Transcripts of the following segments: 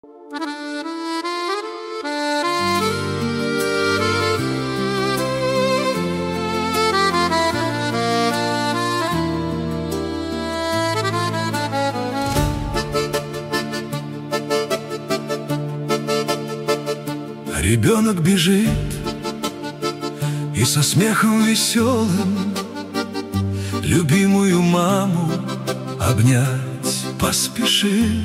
Ребенок бежит и со смехом веселым любимую маму обнять поспешит.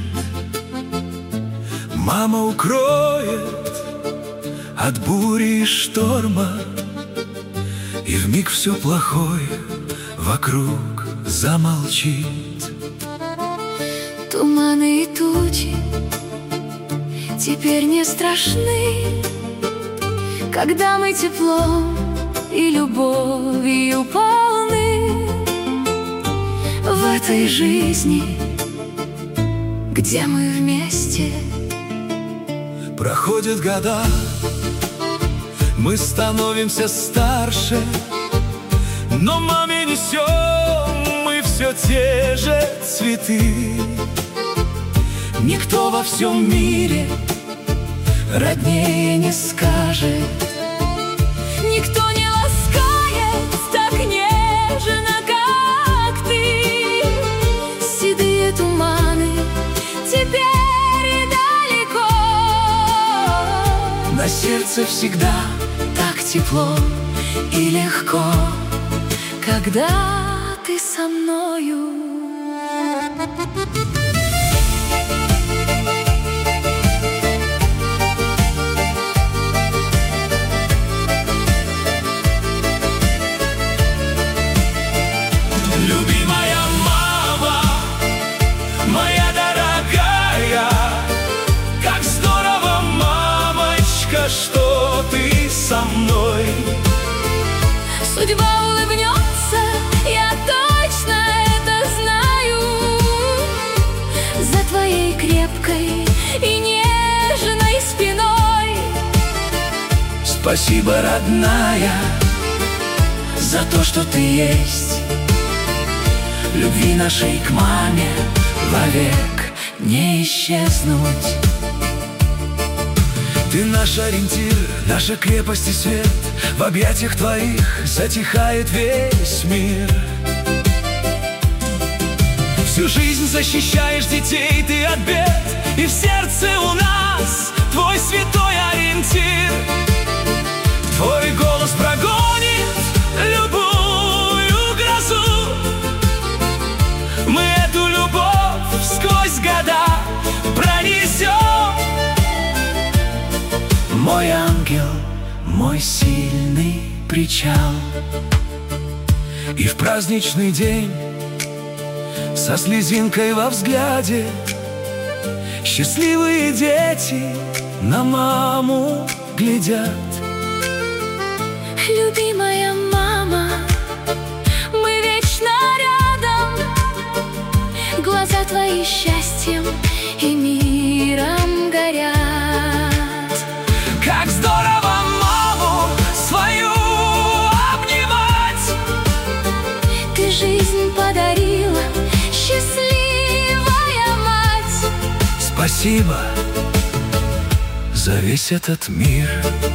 Мама укроет от бури и шторма, и вмиг все плохое вокруг замолчит. Туманы и тучи теперь не страшны, когда мы теплом и любовью полны. В этой жизни, где мы вместе, проходят года, мы становимся старше, но маме несем мы все те же цветы. Никто во всем мире роднее не скажет, никто не ласкает так нежно, как ты. Седые туманы теперь далеко, на сердце всегда так тепло и легко, когда ты со мною. Любимая мама, моя дорогая, как здорово, мамочка, что ты со мной. Судьба улыбнется, я точно это знаю, за твоей крепкой и нежной спиной. Спасибо, родная, за то, что ты есть. Любви нашей к маме вовек не исчезнуть. Ты наш ориентир, наша крепость и свет, в объятиях твоих затихает весь мир. Всю жизнь защищаешь детей ты от бед, и в сердце у нас твой святой ориентир. Твой голос прогонит любую грозу. Мы эту любовь сквозь года пронесем. Мой ангел, мой сильный причал. И в праздничный день со слезинкой во взгляде счастливые дети на маму глядят. Любимая мама, мы вечно рядом, глаза твои счастьем и миром горят. Как здорово маму свою обнимать. Ты жизнь подарила, счастливая мать. Спасибо за весь этот мир.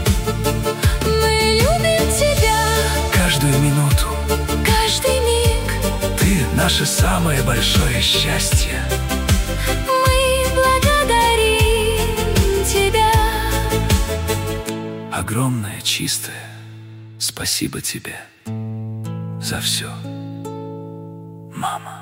Мы любим тебя Каждую минуту каждый миг. ты наше самое большое счастье. Мы благодарим тебя. Огромное, чистое спасибо тебе за все, мама.